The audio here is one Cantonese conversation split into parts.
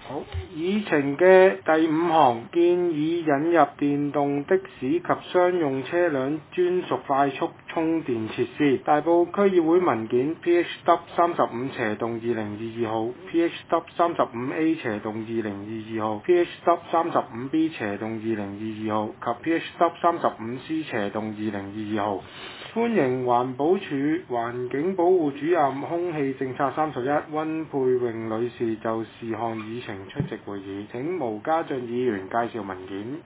好，議程嘅第5項建議引入電動的士及商用車輛專屬快速充電設施。大埔區議會文件 PHW35/2022 號、PHW35A/2022 號、PHW35B/2022 號及 PHW35C/2022 號。歡迎環保署環境保護主任空氣政策31溫佩穎女士就事項議程出席會議。請毛家俊議員介紹文件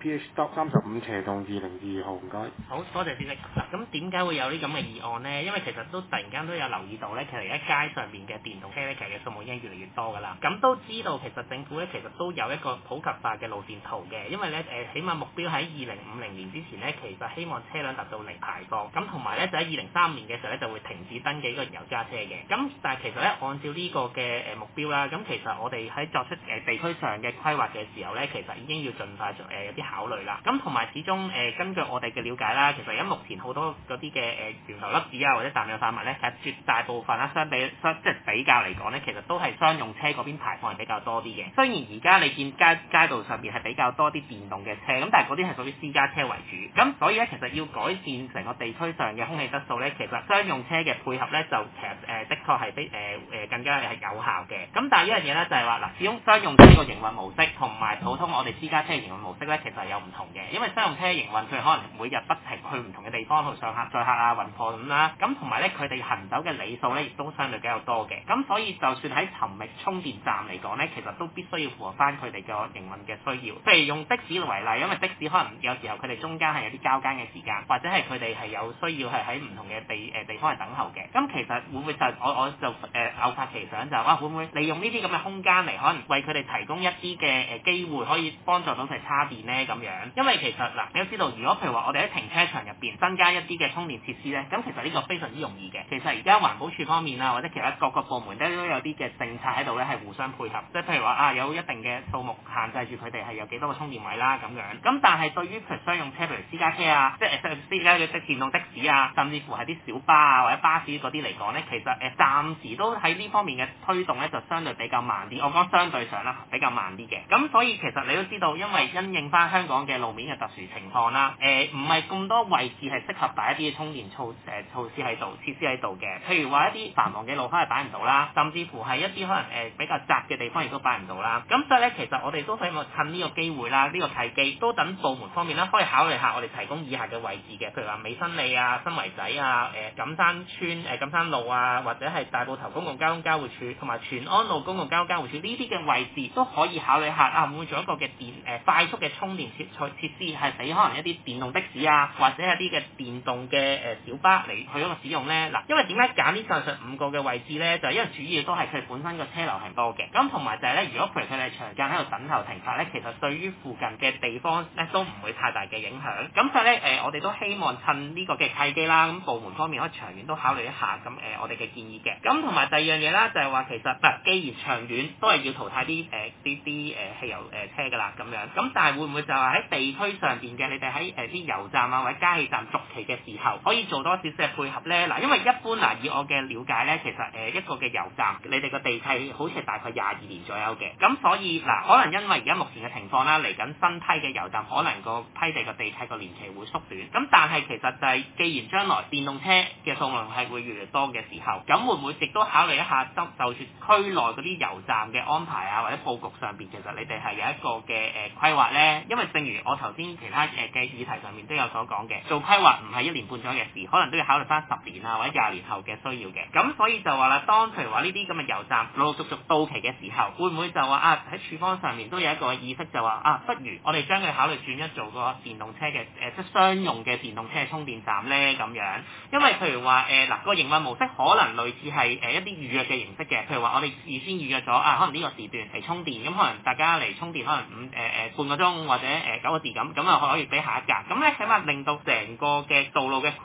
PHW35/2022 號，唔該。 好多謝主席。咁點解會有呢咁嘅議案呢？因為其實都突然間都有留意到咧，其實而家街上面嘅電動車咧，其實嘅數目已經越嚟越多㗎啦。咁都知道其實政府咧其實都有一個普及化嘅路線圖嘅，因為咧起碼目標喺2050年之前咧，其實希望車輛達到零排放。咁同埋咧就喺2035年嘅時候咧就會停止登記呢個燃油揸車嘅。咁但係其實咧按照呢個嘅目標啦，咁其實我哋喺作出地區上嘅規劃嘅時候咧，其實已經要盡快有啲考慮啦。咁同埋始終根據我哋嘅了解啦，其實而家目前好多嗰啲嘅源頭粒子啊或者氮氧化物咧，其實絕大部分啦即係比較嚟講咧，其實都係商用車嗰邊排放係比較多啲嘅。雖然而家你見街道上面係比較多啲電動嘅車，咁但係嗰啲係屬於私家車為主。咁所以咧，其實要改善成個地區上嘅空氣質素咧，其實商用車嘅配合咧，就其實的確係更加係有效嘅。咁但係一樣嘢咧就係話嗱，始終商用車個營運模式同埋普通我哋私家車營運模式咧，其實係有唔同嘅。因為商用車營運佢可能每日不停去唔同嘅地方去上客載客啊、運貨咁啦。咁同埋咧，佢哋行走嘅里數咧，亦都相對比較多嘅。咁所以就算喺尋覓充電站嚟講咧，其實都必須要符合翻佢哋嘅營運嘅需要。譬如用的士為例，因為的士可能有時候佢哋中間係有啲交更嘅時間，或者係佢哋係有需要係喺唔同嘅地方去等候嘅。咁其實會唔會就我就偶發奇想就話會唔會利用呢啲咁嘅空間嚟可能為佢哋提供一啲嘅機會，可以幫助到佢哋叉電呢咁樣？因為其實嗱，你都知道，如果譬如話我哋喺停車場入邊增加一啲嘅充電設施咧，咁其實呢個非常之容易嘅。其實而家環保署方面啊，或者其他各個部門都有啲嘅政策喺度咧，係互相配合。即係譬如話有一定嘅數目限制住佢哋係有幾多個充電位啦咁樣。咁但係對於譬如商用車，譬如私家車啊，即係私家嘅電動的士啊，甚至乎係啲小巴啊或者巴士嗰啲嚟講咧，其實暫時都喺呢方面嘅推動咧，就相對比較慢啲。我講相對上啦，比較慢啲嘅。咁所以其實你都知道，因為因應翻香港嘅路面嘅特殊情況啦，唔係咁多位置係適合擺一啲嘅充電措施喺度、設施喺度嘅。譬如話一啲繁忙嘅路口係擺唔到啦，甚至乎係一啲可能比較窄嘅地方亦都擺唔到啦。咁所以咧，其實我哋都希望趁呢個機會啦，呢個契機都等部門方面啦，可以考慮下我哋提供以下嘅位置嘅，譬如話美新里啊、新圍仔啊、錦山村、錦山路啊，或者係大埔頭公共交通交匯處同埋荃安路公共交通交匯處呢啲嘅位置都可以考慮下會唔會做一個嘅快速嘅充電設施，係俾可能一啲電動的士啊，或者係一啲嘅電動嘅小巴嚟去一個使用咧。嗱，因為點解揀呢上述5個嘅位置咧？就係因為主要都係佢哋本身個車流係多嘅，咁同埋就係咧，如果譬如佢哋長間喺度等候停泊咧，其實對於附近嘅地方咧都唔會太大嘅影響。咁所以咧我哋都希望趁呢個嘅契機啦，咁部門方面可以長遠都考慮一下咁我哋嘅建議嘅。咁同埋第二樣嘢啦，就係話其實既然長遠都係要淘汰啲汽油車㗎啦咁樣，咁但係會唔會就係喺地區上邊嘅你哋喺啲油站啊或者加氣站續期嘅時候，可以做多少少嘅配合咧？嗱，因為一般以我嘅了解咧，其實一個嘅油站你哋個地契好似係大概22年左右嘅，咁所以可能因為而家目前嘅情況啦，嚟緊新批嘅油站可能個批地個地契個年期會縮短，咁但係其實就係既然將來電動車嘅數量係會越嚟越多嘅時候，咁會唔會亦都考慮一下就住區內嗰啲油站嘅安排啊或者佈局上邊，其實你哋係有一個嘅規劃咧？因為正如我頭先其他嘅議題上面都有所講嘅，做規劃唔係1年半載嘅事，可能都要考慮翻10年啊或者20年後嘅需要嘅。咁所以就話啦，當譬如話呢啲咁嘅油站陸陸續續到期嘅時候，會唔會就話喺處方上面都有一個意識，就話不如我哋將佢考慮轉一做個電動車嘅即係商用嘅電動車充電站咧咁樣。因為譬如話個營運模式可能類似係一啲預約嘅形式嘅，譬如話我哋預先預約咗可能呢個時段嚟充電，咁可能大家嚟充電可能半個鐘或者9個字咁可以俾下一格，咁咧起碼令到成個嘅道路嘅規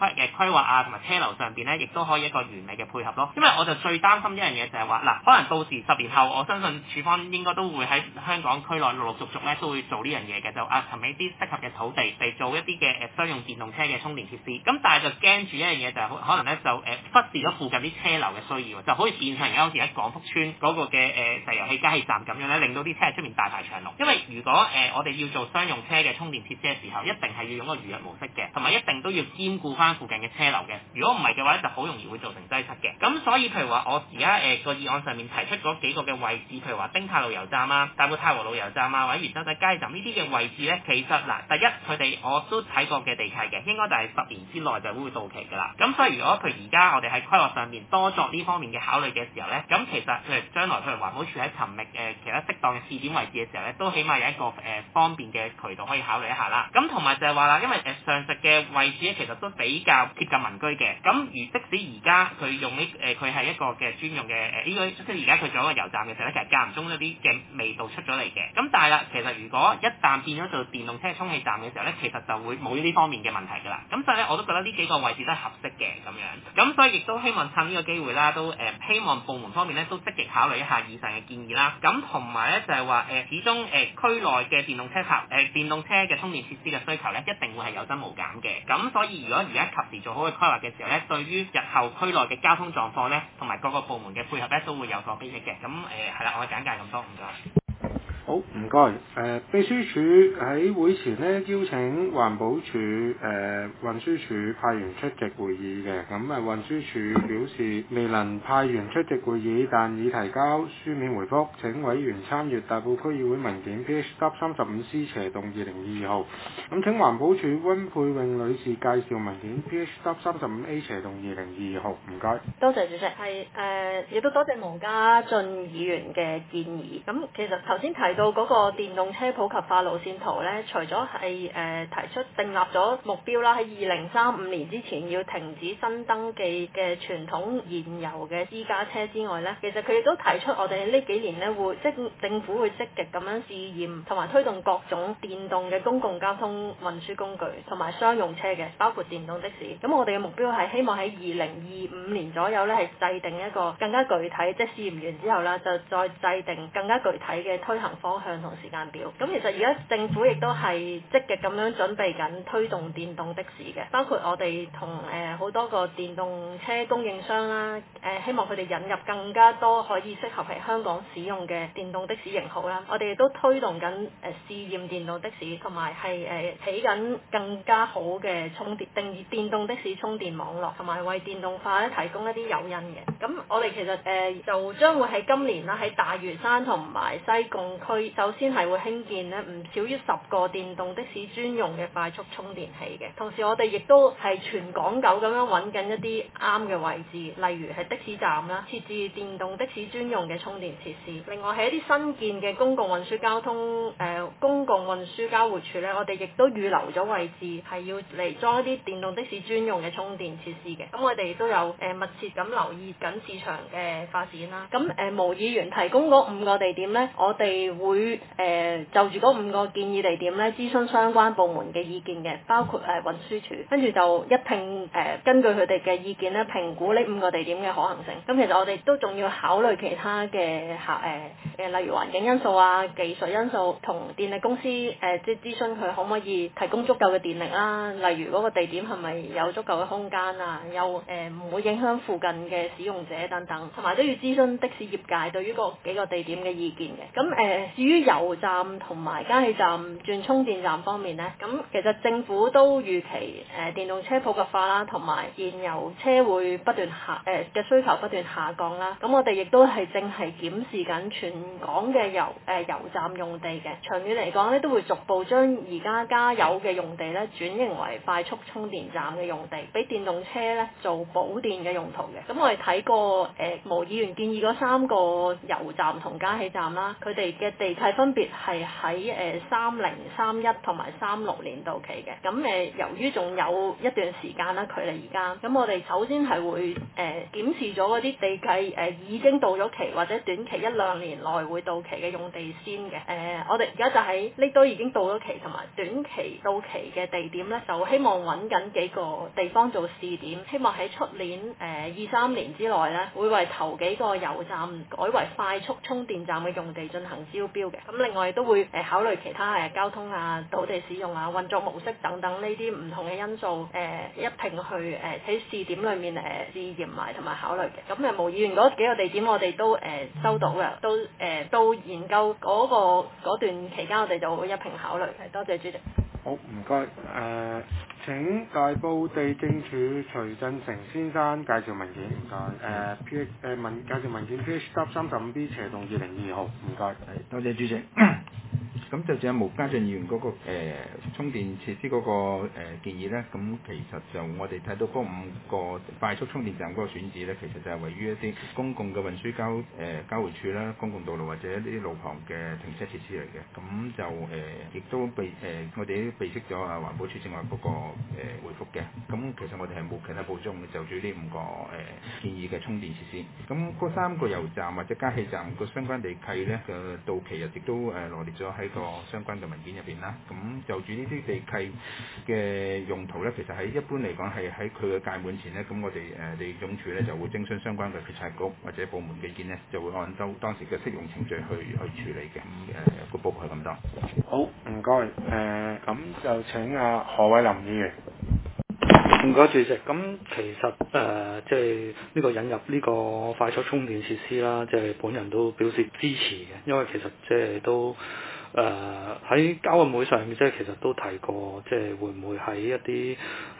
規劃啊同埋車流上邊咧，亦都可以一個完美嘅配合咯。因為我就最擔心一樣嘢就係話嗱，可能到時10年後，我相信署方應該都會喺香港區內陸陸續續咧都會做呢樣嘢嘅，就尋覓啲適合嘅土地嚟做一啲嘅商用電動車嘅充電設施。咁但係就驚住一樣嘢就係可能咧就忽視咗附近啲車流嘅需要，就好似變成而家好似喺廣福村嗰個嘅石油氣加氣站咁樣咧，令到啲車喺出面大排長龍。因為如果我哋要做商用車嘅充電設施嘅時候，一定係要用個預約模式嘅，同埋一定都要兼顧翻附近嘅車流嘅。如果唔係嘅話咧，就好容易會造成擠塞嘅。咁所以譬如話我而家個議案上面提出嗰幾個嘅位置，譬如話丁太路油站啊、大埔太和路油站啊，或者元洲仔街站呢啲嘅位置咧，其實嗱，第一佢哋我都睇過嘅地契嘅，應該就係10年之內就會到期㗎啦。咁所以如果譬如而家我哋喺規劃上面多作呢方面嘅考慮嘅時候咧，咁其實譬如將來譬如環保署喺尋覓其他適當嘅試點位置嘅時候咧，都起碼有一個方便嘅渠道可以考慮一下啦。咁同埋就係話啦，因為上述嘅位置咧其實都比較貼近民居嘅，咁如即使而家佢用呢佢係一個嘅專用嘅呢個即係而家佢做一個油站嘅時候咧，其實間唔中有啲嘅味道出咗嚟嘅。咁但係啦，其實如果一旦變咗做電動車充氣站嘅時候咧，其實就會冇呢啲方面嘅問題㗎啦。咁所以咧，我都覺得呢幾個位置都係合適嘅咁樣。咁所以亦都希望趁呢個機會啦，都希望部門方面咧都積極考慮一下以上嘅建議啦。咁同埋咧就係話始終區內嘅電動車嘅充電設施嘅需求咧，一定會係有增無減嘅。咁所以如果而家及時做好嘅規劃嘅時候咧，對於日後區內嘅交通狀況咧，同埋各個部門嘅配合咧，都會有所裨益嘅。咁係啦，我嘅簡介咁多，唔該。 好，唔該。秘書處喺會前呢邀請環保署、運輸署派員出席會議嘅，咁運輸署表示未能派員出席會議，但已提交書面回覆，請委員參閱大埔區議會文件 PH-35C/2022 號。咁請環保署溫佩穎女士介紹文件 PH-35A/2022 號。唔該。 多謝主席，亦都多謝毛家俊議員嘅建議。咁其實頭先提到嗰個電動車普及化路線圖咧，除咗係提出訂立咗目標啦，喺2035年之前要停止新登記嘅傳統燃油嘅私家車之外咧，其實佢亦都提出我哋呢幾年咧政府會積極咁樣試驗同埋推動各種電動嘅公共交通運輸工具同埋商用車嘅，包括電動的士。咁我哋嘅目標係希望喺2025年左右咧，係制定一個更加具體，即係試驗完之後啦，就再制定更加具體嘅推行方向同時間表。咁其實而家政府亦都係積極咁樣準備緊推動電動的士嘅，包括我哋同好多個電動車供應商啦，希望佢哋引入更加多可以適合喺香港使用嘅電動的士型號啦。我哋亦都推動緊試驗電動的士，同埋係起緊更加好嘅電動的士充電網絡，同埋為電動化咧提供一啲誘因嘅。咁我哋其實就將會喺今年啦，喺大嶼山同埋西貢區，首先係會興建咧唔少於10個電動的士專用嘅快速充電器嘅。同時我哋亦都係全港九咁樣揾緊一啲啱嘅位置，例如係的士站啦，設置電動的士專用嘅充電設施。另外係一啲新建嘅公共運輸交匯處咧，我哋亦都預留咗位置係要嚟裝一啲電動的士專用嘅充電設施嘅。咁我哋亦都有密切咁留意緊市場嘅發展啦。咁毛議員提供嗰5個地點咧，我哋會就住嗰5個建議地點咧諮詢相關部門嘅意見嘅，包括運輸署，跟住就一併根據佢哋嘅意見咧評估呢5個地點嘅可行性。咁其實我哋都仲要考慮其他嘅例如環境因素啊、技術因素，同電力公司即係諮詢佢可唔可以提供足夠嘅電力啦。例如嗰個地點係咪有足夠嘅空間啊，又唔會影響附近嘅使用者等等，同埋都要諮詢的士業界對於嗰幾個地點嘅意見嘅。咁至於油站同埋加氣站轉充電站方面呢，咁其實政府都預期電動車普及化啦，同埋燃油車會不斷嘅需求不斷下降啦。咁我哋亦都係正係檢視緊全港嘅油站用地嘅，長遠嚟講咧都會逐步將而家加油嘅用地咧轉型為快速充電站嘅用地，俾電動車咧做補電嘅用途嘅。咁我哋睇過毛議員建議嗰3個油站同加氣站啦，佢哋嘅地契分別係喺30、31同埋36年到期嘅。咁由於仲有一段時間啦，距離而家，咁我哋首先係會檢視咗嗰啲地契已經到咗期或者短期1-2年內會到期嘅用地先嘅。我哋而家就喺呢都已經到咗期，同埋短期到期嘅地點咧，就希望揾緊幾個地方做試點，希望喺出年23年之內咧，會為頭幾個油站改為快速充電站嘅用地進行招標嘅。咁另外都會考慮其他交通啊、土地使用啊、運作模式等等呢啲唔同嘅因素一併去喺試點裏面試驗埋同埋考慮嘅。咁毛議員嗰幾個地點我哋都收到嘅，都研究嗰段期間我哋就會一併考慮。多謝主席。 好，唔該。請大埔地政處徐振成先生介紹文件，唔該。介紹文件 PH-35B 斜洞2022號，唔該。 多謝主席。咁就正毛家俊議員嗰個充電設施嗰個建議呢，咁其實就我哋睇到嗰5個快速充電站嗰個選址呢，其實就係位於一啲公共嘅運輸交匯處啦、公共道路或者一啲路旁嘅停車設施嚟嘅。咁就亦都我哋都備悉咗環保署正話嗰個回覆嘅。咁其實我哋係冇其他補充嘅，就住呢5個建議嘅充電設施。咁嗰3個油站或者加氣站個相關地契呢，嘅到期日亦都羅列咗喺個相關嘅文件入邊啦，咁就住呢啲地契嘅用途咧，其實喺一般嚟講係喺佢嘅屆滿前咧，咁我哋地總署咧就會徵詢相關嘅決策局或者部門嘅意見咧，就會按當時嘅適用程序去處理嘅。咁個報告係咁多。 好，唔該。咁就請何偉林議員。 唔該主席，咁其實即係呢個引入呢個快速充電設施啦，即係本人都表示支持嘅，因為其實即係都喺交運會上面，即係其實都提過，即係會唔會喺一啲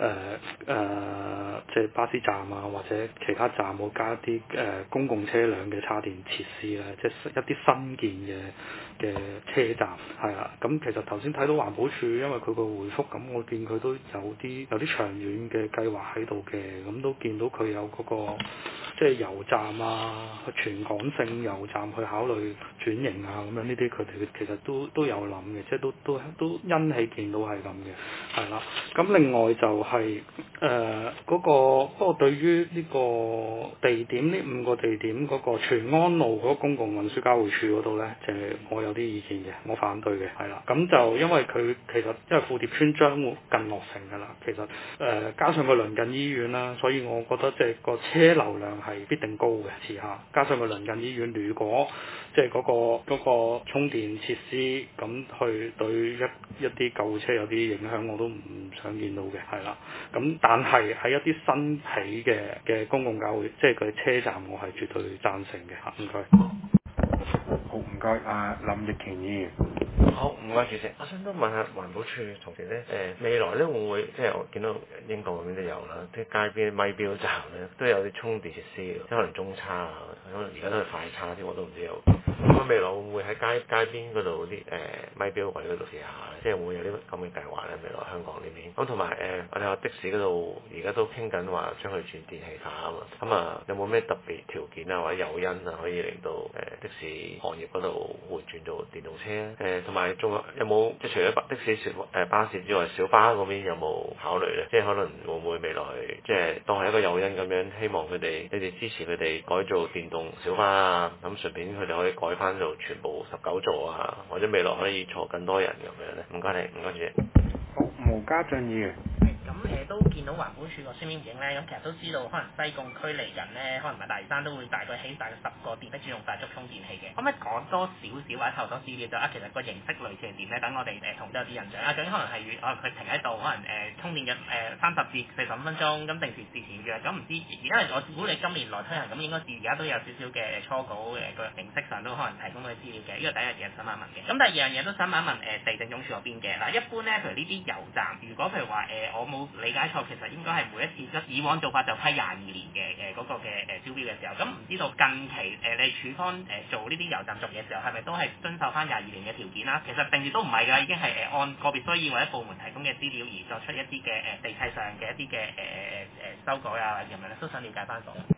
即係巴士站啊，或者其他站會加一啲公共車輛嘅插電設施咧，即係一啲新建嘅車站係啦。咁其實頭先睇到環保署，因為佢個回覆咁，我見佢都有啲長遠嘅計劃喺度嘅，咁都見到佢有嗰個即係油站啊，全港性油站去考慮轉型啊，咁樣呢啲佢哋其實都有諗嘅，即係都欣喜見到係咁嘅，係啦。咁另外就係嗰個對於呢個地點呢5個地點嗰個荃安路嗰個公共運輸交匯處嗰度咧，就係我有啲意見嘅，我反對嘅，係啦。咁就因為佢其實因為富蝶村將會近落成㗎啦，其實加上個鄰近醫院啦，所以我覺得即係個車流量係必定高嘅，遲下加上個鄰近醫院，如果即係嗰個充電設施咁去對一啲救護車有啲影響，我都唔想見到嘅，係啦。咁但係喺一啲新起嘅公共交匯，即係佢車站，我係絕對贊成嘅嚇。唔該。 好，唔該。林奕權議員。 好，唔該主席。我想都問下環保署同事咧，未來咧會唔會即係我見到英國嗰邊都有啦，啲街邊咪標站咧都有啲充電設施嘅，即係可能中叉啊，可能而家都係快叉啲，我都唔知有。咁未來會唔會喺街邊嗰度啲咪標位嗰度試下咧？即係會唔會有啲咁嘅計劃咧？未來香港呢邊咁同埋我哋話的士嗰度而家都傾緊話將佢轉電氣化啊嘛。咁有冇咩特別條件啊或者誘因啊可以令到的士行業嗰度換轉做電動車咧？同埋仲有冇即係除咗的士巴士之外，小巴嗰邊有冇考慮咧？即係可能會唔會未來即係當係一個誘因咁樣，希望你哋支持佢哋改做電動小巴啊，咁順便佢哋可以改翻做全部19座啊，或者未來可以坐更多人咁樣咧？唔該你，唔該主席。 好，毛家俊議員。 咁都見到環保署個書面回應咧，咁其實都知道可能西貢區嚟緊咧，可能埋大嶼山都會大概起大概10個電式專用快速充電器嘅。可唔可以講多少少或者透多資料就其實個形式類似係點咧？等我哋同都有啲印象。究竟可能係可能佢停喺度，可能充電嘅30至45分鐘，咁定時自前嘅。咁唔知而家我估你今年內推行，咁應該而家都有少少嘅初稿個形式上都可能提供佢資料嘅。呢個第一樣嘢想問嘅。咁第二樣嘢都想問地政總署嗰邊嘅嗱，一般咧譬如呢啲油站，如果譬如話我冇理解錯，其實應該係每一次以往做法就批22年嘅嗰個嘅招標嘅時候，咁唔知道近期你處方做呢啲油站做嘢嘅時候，係咪都係遵守翻22年嘅條件啦？其實定住都唔係㗎，已經係按個別需要或者部門提供嘅資料而作出一啲嘅地契上嘅一啲嘅修改啊咁樣咧，都想了解翻咗。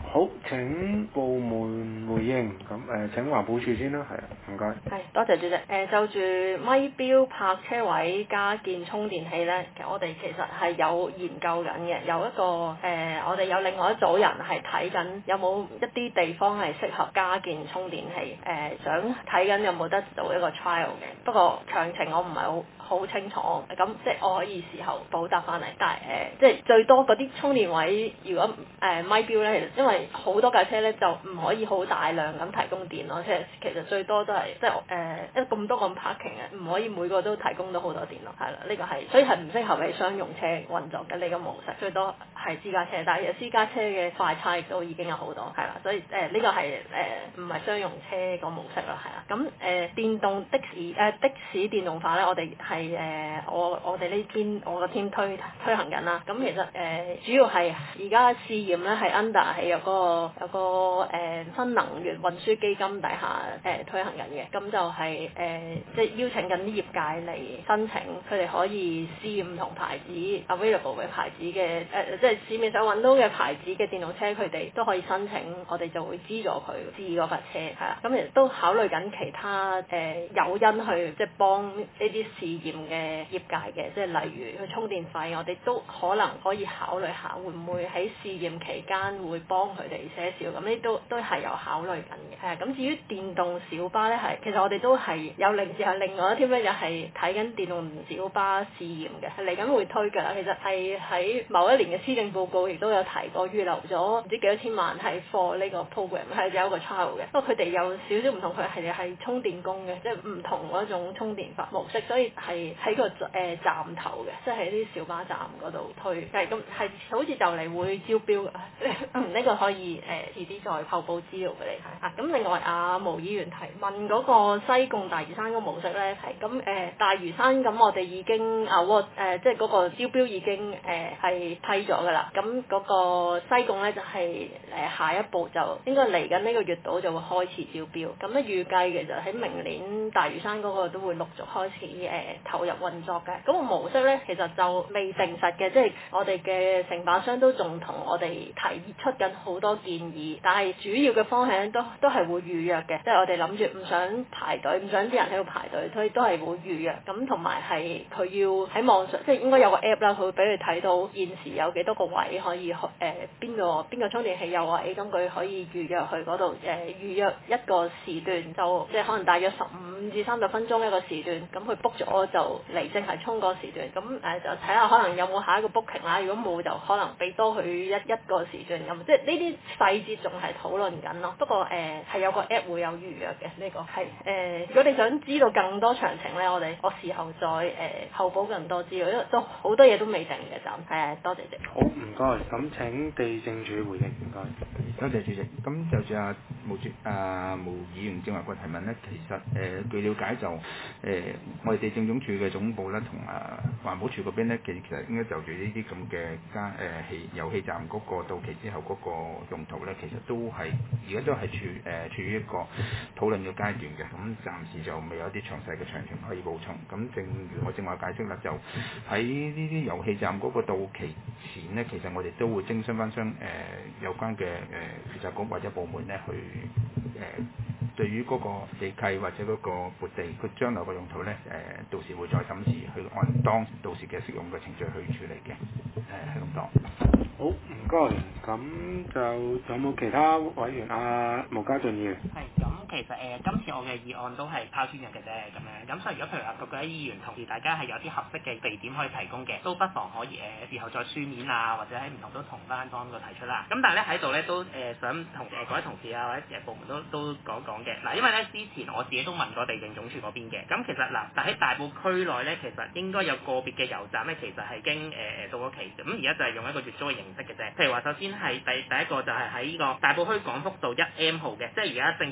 好，請部門回應。咁請環保署先啦，係啊，唔該。 係，多謝主席。就住咪標泊車位加建充電器咧，其實我哋其實係有研究緊嘅，有一個我哋有另外一組人係睇緊有冇一啲地方係適合加建充電器，想睇緊有冇得做一個 trial 嘅。不過詳情我唔係好清楚，咁即係我可以事後補答翻嚟。但係即係最多嗰啲充電位，如果咪標咧，因為好多架車咧就唔可以好大量咁提供電咯，即係其實最多都係即係因為咁多個 parking 嘅，唔可以每個都提供到好多電咯，係啦，呢個係所以係唔適合喺商用車運作嘅呢個模式，最多係私家車，但係其實私家車嘅快叉亦都已經有好多，係啦，所以呢個係唔係商用車個模式啦，係啦，咁電動的士電動化咧，我哋係我哋呢邊我個 team 推行緊啦，咁其實主要係而家試驗咧係 under 係有個新能源運輸基金底下推行緊嘅，咁就係即係邀請緊啲業界嚟申請，佢哋可以試唔同牌子 available 嘅牌子嘅即係市面上揾到嘅牌子嘅電動車，佢哋都可以申請，我哋就會資助佢試嗰架車，係啦，咁亦都考慮緊其他誘因去即係幫呢啲試驗嘅業界嘅，即係例如佢充電費，我哋都可能可以考慮下會唔會喺試驗期間會幫佢哋些少，咁呢都係有考慮緊嘅。係啊，咁至於電動小巴咧，其實我哋都係有另外一啲咧，又係睇緊電動小巴試驗嘅，嚟緊會推㗎啦。其實係喺某一年嘅施政報告亦都有提過，預留咗唔知幾多千萬係 for 呢個 program 係有一個 trial 嘅。不過佢哋有少少唔同，佢係充電工嘅，即係唔同嗰種充電法模式，所以係喺個站頭嘅，即係喺啲小巴站嗰度推。係咁係好似就嚟會招標呢個可以遲啲再後報資料俾你睇啊。咁另外毛議員提問嗰個西貢大嶼山個模式咧，係咁大嶼山咁我哋已經即係嗰個招標已經係批咗㗎啦。咁嗰個西貢咧就係下一步就應該嚟緊呢個月度就會開始招標。咁咧預計其實喺明年大嶼山嗰個都會陸續開始投入運作嘅。咁個模式咧其實就未定實嘅，即係我哋嘅承辦商都仲同我哋提出緊好多建議，但係主要嘅方向都係會預約嘅，即係我哋諗住唔想排隊，唔想啲人喺度排隊，所以都係會預約。咁同埋係佢要喺網上，即係應該有個 app 啦，佢會俾你睇到現時有幾多個位可以邊個充電器有位，咁佢可以預約去嗰度預約一個時段，就即係可能大約15至30分鐘一個時段，咁佢 book 咗就嚟淨係充個時段，咁就睇下可能有冇下一個 booking 啦，如果冇就可能俾多佢一個時段咁，即係呢啲細節仲係討論緊咯。不過係有個 app 會有預約嘅，呢個係如果你想知道更多詳情咧，我事後再後補更多資料，因為都好多嘢都未定嘅就多謝你。 好，唔該，咁請地政署回應，唔該。 多謝主席。咁就住毛議員正話個提問咧，其實據了解就我哋地政總署嘅總部咧，同環保署嗰邊咧，其實應該就住呢啲咁嘅油氣站嗰個到期之後嗰個用途咧，其實都係而家都係處於一個討論嘅階段嘅。咁暫時就未有啲詳細嘅詳情可以補充。咁正如我正話解釋啦，就喺呢啲油氣站嗰個到期前咧，其實我哋都會徵詢翻有關嘅負責局或者部門咧去對於嗰個地契或者嗰個撥地，佢將來個用途咧到時會再審視，去按到時嘅適用嘅程序去處理嘅，係咁多。 好，唔該。咁就有冇其他委員毛家俊議員？ 係咁，其實今次我嘅議案都係拋磚引嘅啫，咁樣。咁所以如果譬如話各位議員同意大家係有啲合適嘅地點可以提供嘅，都不妨可以事後再書面或者喺唔同都同翻當個提出啦。咁但係咧喺度咧都想同各位同事或者部門都講講嘅。嗱，因為咧之前我自己都問過地政總署嗰邊嘅。咁其實但喺大埔區內咧，其實應該有個別嘅油站咧，其實係經到咗期。咁而家就係用一個月租嘅形式嘅啫。譬如話首先係第一個就係喺呢個大埔墟廣福道1M號嘅，即係而家政府入住後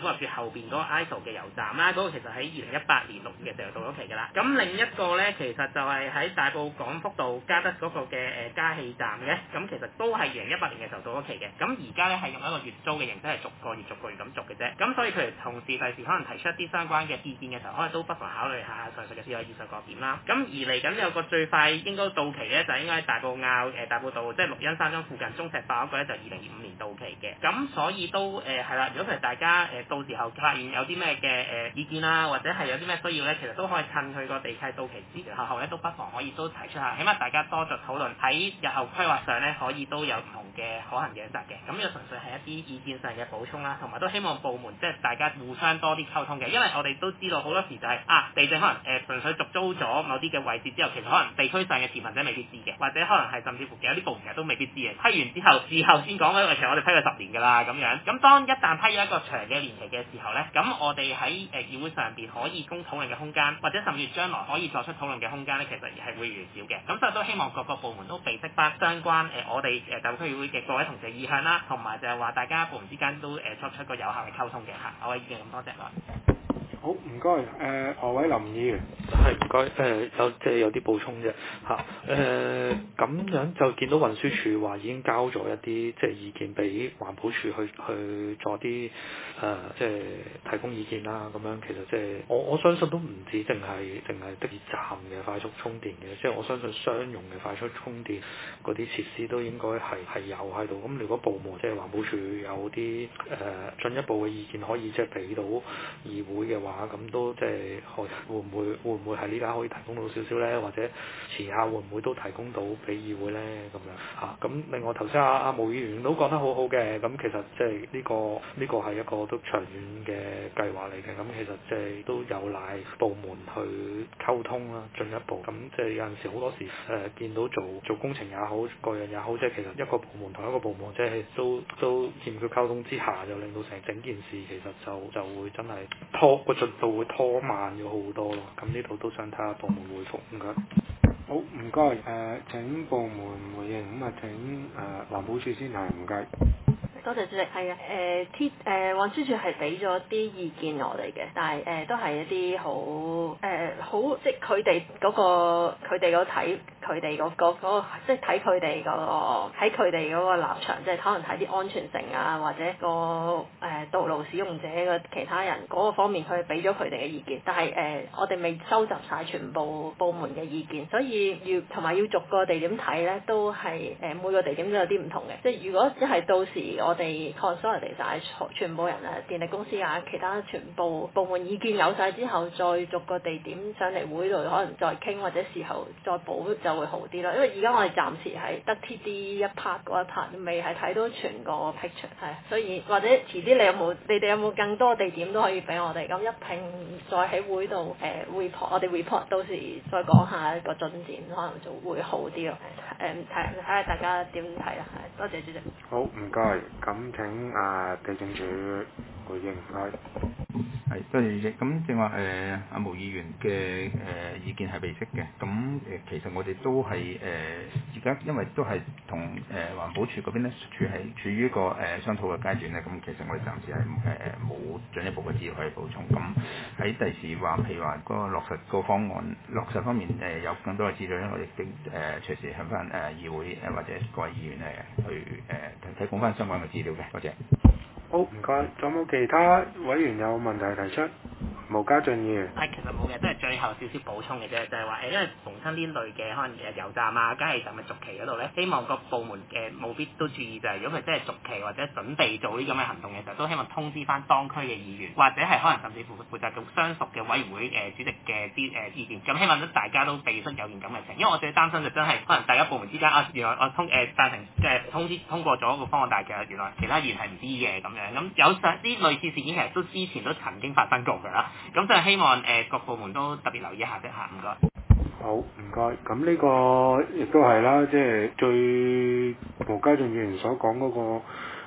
後邊嗰個 ISO 嘅油站啦，嗰、個其實喺2018年6月嘅時候到咗期㗎啦。咁另一個咧，其實就係喺大埔廣福道嘉德嗰個嘅加氣站嘅，咁其實都係2018年嘅時候到咗期嘅。咁而家咧係用一個月租嘅形式，係逐個月咁續嘅啫。咁所以佢哋同事第時可能提出一啲相關嘅意見嘅時候，可能都不妨考慮下上述嘅以上各點啦。咁而嚟緊有個最快應該到期咧，就應該喺大埔大埔道即係綠茵山莊附近中石化嗰個咧，就2025年到期嘅。咁所以都係啦，如果譬如大家到時候發現有啲咩嘅意見啦，或者係有啲咩需要咧，其實都可以趁佢個地契到期之後咧，都不妨可以都提出下，起碼大家多作討論，喺日後規劃上咧，可以都有唔同嘅可行嘅選擇嘅。咁呢個純粹係一啲意見上嘅補充啦，同埋都希望部門即係大家互相多啲溝通嘅，因為我哋都知道好多時就係地政可能純粹續租咗某啲嘅位置之後，其實可能地區上嘅持份者未必知嘅，或者可能係甚至乎有啲部門其實都未必知嘅。批完之後，事後先講咧，其實我哋批咗10年㗎啦咁樣。咁當一旦批咗一個長嘅年期嘅時候咧，咁我哋喺議會上邊可以供討論嘅空間，或者甚至將來可以作出討論嘅空間咧，其實係會越少嘅。咁所以都希望各個部門都備悉翻相關我哋大埔區議會嘅各位同事嘅意向啦，同埋就係話大家部門之間都作出一個有效嘅溝通嘅嚇。我嘅意見咁多謝啦。 好，唔該。何偉林議員。 係唔該。有啲補充啫嚇。咁樣就見到運輸署話已經交咗一啲意見俾環保署去做啲提供意見啦。咁樣其實我相信都唔止淨係的士站嘅快速充電嘅，我相信商用嘅快速充電嗰啲設施都應該係有喺度。咁如果部門環保署有啲進一步嘅意見可以俾到議會嘅話，咁都會唔會係呢家可以提供到少少咧？或者遲下會唔會都提供到俾議會咧？咁樣嚇。咁另外頭先阿毛議員都講得好好嘅，咁其實呢個係一個都長遠嘅計劃嚟嘅。咁其實都有賴部門去溝通啦，進一步。咁有陣時好多時見到做工程也好，各樣也好，其實一個部門同一個部門都欠缺溝通之下，就令到整件事其實就會真係個進度會拖慢咗好多咯。咁呢度都想睇下部門回覆。唔該。 好，唔該。請部門回應。咁請環保署先係唔該。 多謝主席。係啊，運輸署係俾咗啲意見我哋嘅，但係都係一啲好即係佢哋嗰個睇佢哋嗰個即係睇佢哋嗰個喺佢哋嗰個立場，即係可能睇啲安全性啊，或者個道路使用者嘅其他人嗰個方面，佢俾咗佢哋嘅意見，但係我哋未收集晒全部部門嘅意見，所以同埋要逐個地點睇咧，都係每個地點都有啲唔同嘅。即係如果一係到時我哋 consolidate 晒全部人啊，電力公司啊，其他全部部門意見有晒之後，再逐個地點上嚟會度，可能再傾或者事後再補就會好啲咯。因為而家我哋暫時係得 TD 一 part 嗰一 part，未係睇到全個 picture 係，所以或者遲啲你哋有冇更多地點都可以俾我哋，咁一併再喺會度report，我哋 report 到時再講下一個進展，可能就會好啲咯。睇下大家點睇啦。係，多謝主席。 好，唔該。咁請地政署回應。唔該。 係，多謝主席。咁正話阿毛議員嘅意見係備悉嘅。咁其實我哋都係而家因為都係同環保署嗰邊咧處於一個商討嘅階段咧。咁其實我哋暫時係冇進一步嘅資料可以補充。咁喺第時話譬如話嗰個落實個方案落實方面有更多嘅資料咧，我哋都隨時向翻議會或者各位議員去提供翻相關嘅資料嘅。多謝。 好，唔該。仲有冇其他委員有問題提出？毛家俊議員。 其實冇嘅，都係最後少少補充嘅啫，就係話因為逢親呢類嘅可能油站啊、加氣站嘅續期嗰度咧，希望各部門嘅務必都注意就係，如果佢真係續期或者準備做呢咁嘅行動嘅時候，都希望通知翻當區嘅議員，或者係可能甚至乎負責做相熟嘅委員會主席嘅啲意見。咁希望大家都備悉有件咁嘅情，因為我最擔心就真係可能大家部門之間原來我贊成通過咗個方案，但係其實原來其他議員係唔知嘅咁樣。咁有啲類似事件其實都之前都曾經發生過㗎啦。咁就係希望各部門都特別留意一下啫嚇，唔該。 好，唔該。咁呢個亦都係啦，即係最毛家俊議員所講嗰個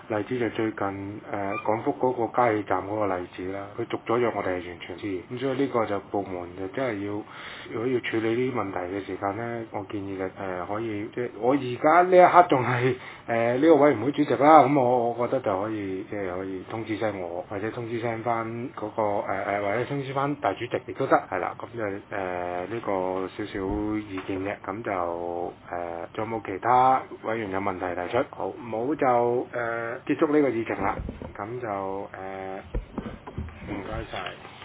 例子就最近廣福嗰個加氣站嗰個例子啦，佢續咗約我哋係完全知，咁所以呢個就部門就真係要，如果要處理呢啲問題嘅時間呢，我建議就可以即係我而家呢一刻仲係呢個委員會主席啦，咁我覺得就可以即係可以通知聲我，或者通知聲翻嗰個或者通知翻大主席亦都得，係啦，咁就呢個少少意見嘅，咁就仲有冇其他委員有問題提出？好，冇就結束呢個議程啦，咁就唔該晒。